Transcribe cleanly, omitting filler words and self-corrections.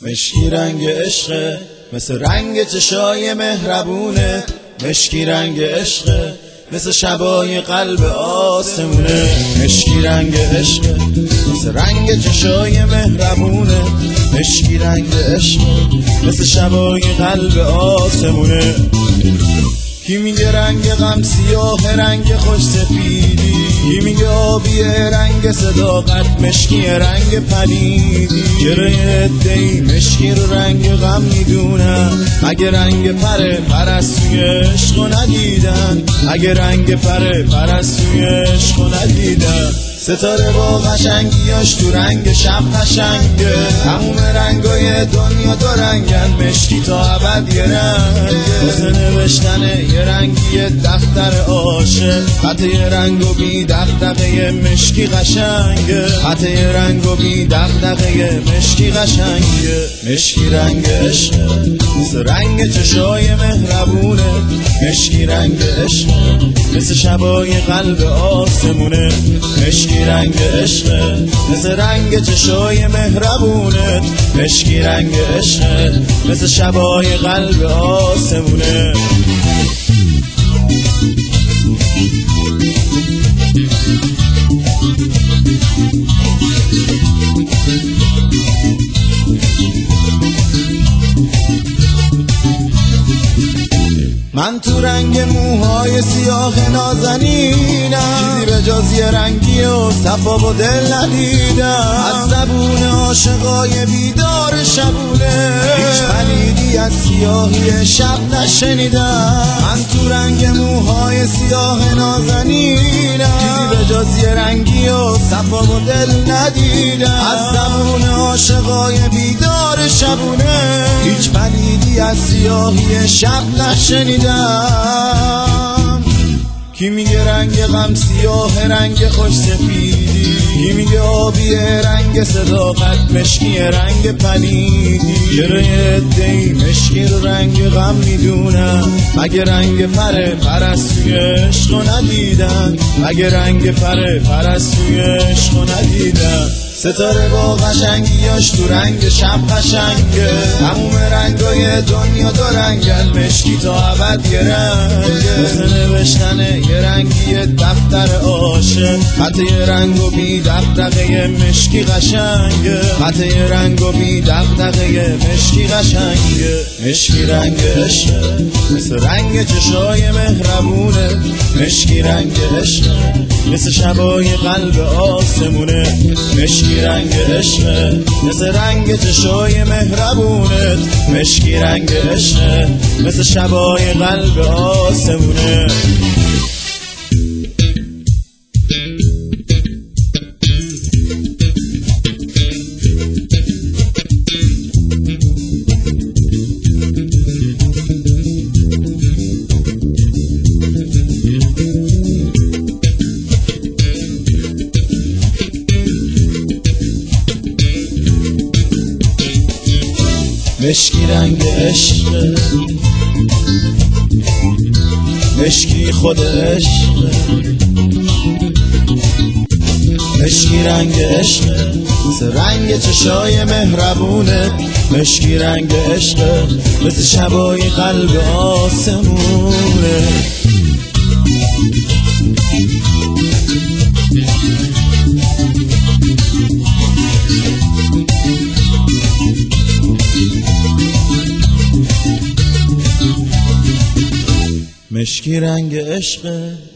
مشکی رنگ عشق مثل رنگ چشای مهربونه، مشکی رنگ عشق مثل شبای قلب آسمونه، مشکی رنگ عشق مثل رنگ چشای مهربونه، مشکی رنگ عشق مثل شبای قلب آسمونه. کی میگه رنگ غم سیاه رنگ خوش سفیدی، کی میگه آبی رنگ صداقت مشکی رنگ پلیدی. چرا یه عده‌ای مشکی رو رنگ غم میدونن، اگه رنگ پرستوی عشقو ندیدن، اگه رنگ پرستوی عشقو ندیدن. ستاره با قشنگیاش تو رنگ شب قشنگه، تموم رنگای دنیا دو رنگن، مشکی تا ابد یه رنگه. واسه نوشتن یه رنگی دفتر عاشق، خط یه رنگ و بی دغدغه مشکی قشنگه، خط یه رنگ و بی دغدغه مشکی قشنگه. مشکی رنگ عشق مثل رنگ چشای مهربونه، مشکی رنگ عشق مثل شبای قلب آسمونه، مشکی رنگ عشق مثل رنگ چشای مهربونه، مشکی رنگ عشق مثل شبای قلب آسمونه. من تو رنگ موهای سیاه نازنینم، چیزی به جز یه رنگی و صفا و دل ندیدم. از زبون عاشقای بیدار شبونه، هیچ پلیدی از سیاهی شب نشنیدم. من تو رنگ موهای سیاه نازنینم، چیزی به جز یه رنگی و صفا و دل ندیدم. از زبون عاشقای بیدار شبونه، هیچ پلیدی از سیاهی شب نشنیدم. کی میگه رنگ غم سیاه رنگ خوش سفیدی، کی میگه آبی رنگ صداقت مشکی رنگ پلیدی. چرا یه عده‌ای مشکی رو رنگ غم میدونن، مگه رنگ پرستوی عشقو ندیدن، مگه رنگ پرستوی عشقو ندیدن. ستاره با قشنگیاش تو رنگ شب قشنگه، تموم رنگای دنیا دو رنگن، مشکی تا ابد یه رنگه. واسه نوشتن یه رنگی دفتر عاشق، خط یه رنگ و بی دغدغه مشکی قشنگه، خط یه رنگ و بی دغدغه مشکی قشنگه. مشکی رنگ عشق مثل رنگ چشای مهربونه، مشکی رنگ عشق مثل شبای قلب آسمونه، مشکی رنگ عشق مثل رنگ چشای مهربونت، مشکی رنگ عشق مثل شبای قلب آسمونه. مشکی رنگ عشق، مشکی خود عشق، مشکی رنگ عشق مثل رنگ چشای مهربونه، مشکی رنگ عشق مثل شبای قلب آسمونه. مشکی رنگ عشق